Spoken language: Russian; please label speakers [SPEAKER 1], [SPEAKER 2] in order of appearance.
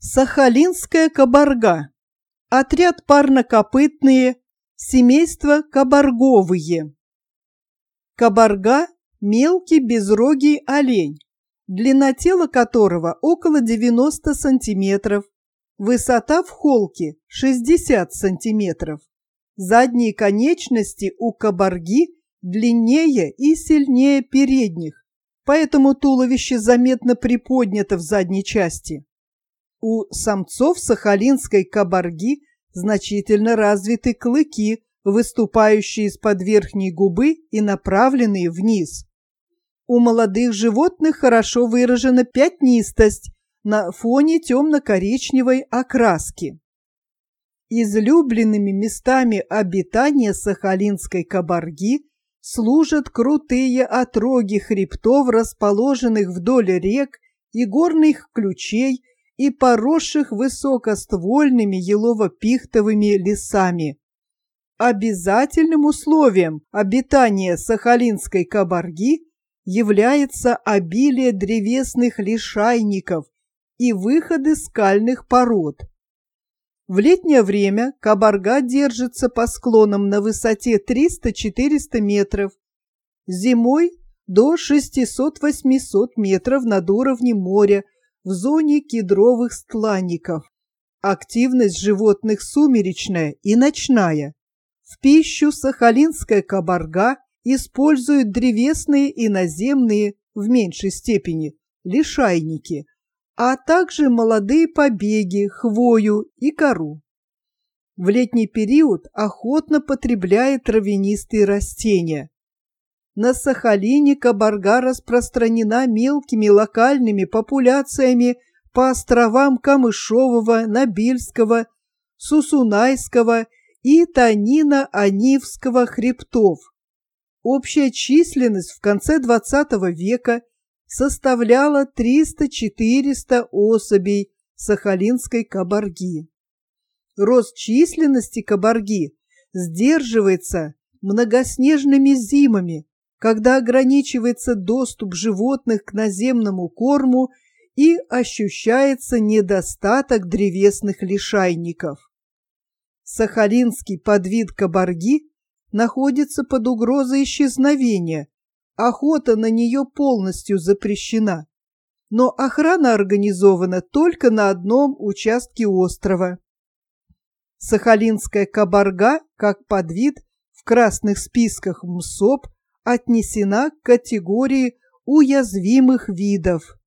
[SPEAKER 1] Сахалинская кабарга. Отряд парнокопытные, семейство кабарговые. Кабарга – мелкий безрогий олень, длина тела которого около 90 сантиметров, высота в холке 60 сантиметров. Задние конечности у кабарги длиннее и сильнее передних, поэтому туловище заметно приподнято в задней части. У самцов сахалинской кабарги значительно развиты клыки, выступающие из-под верхней губы и направленные вниз. У молодых животных хорошо выражена пятнистость на фоне темно-коричневой окраски. Излюбленными местами обитания сахалинской кабарги служат крутые отроги хребтов, расположенных вдоль рек и горных ключей и поросших высокоствольными елово-пихтовыми лесами. Обязательным условием обитания сахалинской кабарги является обилие древесных лишайников и выходы скальных пород. В летнее время кабарга держится по склонам на высоте 300-400 метров, зимой до 600-800 метров над уровнем моря в зоне кедровых стланников. Активность животных сумеречная и ночная. В пищу сахалинская кабарга использует древесные и наземные, в меньшей степени, лишайники, а также молодые побеги, хвою и кору. В летний период охотно потребляет травянистые растения. На Сахалине кабарга распространена мелкими локальными популяциями по островам Камышового, Нобельского, Сусунайского и Танино-Анивского хребтов. Общая численность в конце XX века составляла 300-400 особей сахалинской кабарги. Рост численности кабарги сдерживается многоснежными зимами, когда ограничивается доступ животных к наземному корму и ощущается недостаток древесных лишайников. Сахалинский подвид кабарги находится под угрозой исчезновения, охота на нее полностью запрещена, но охрана организована только на одном участке острова. Сахалинская кабарга, как подвид, в красных списках МСОП отнесена к категории уязвимых видов.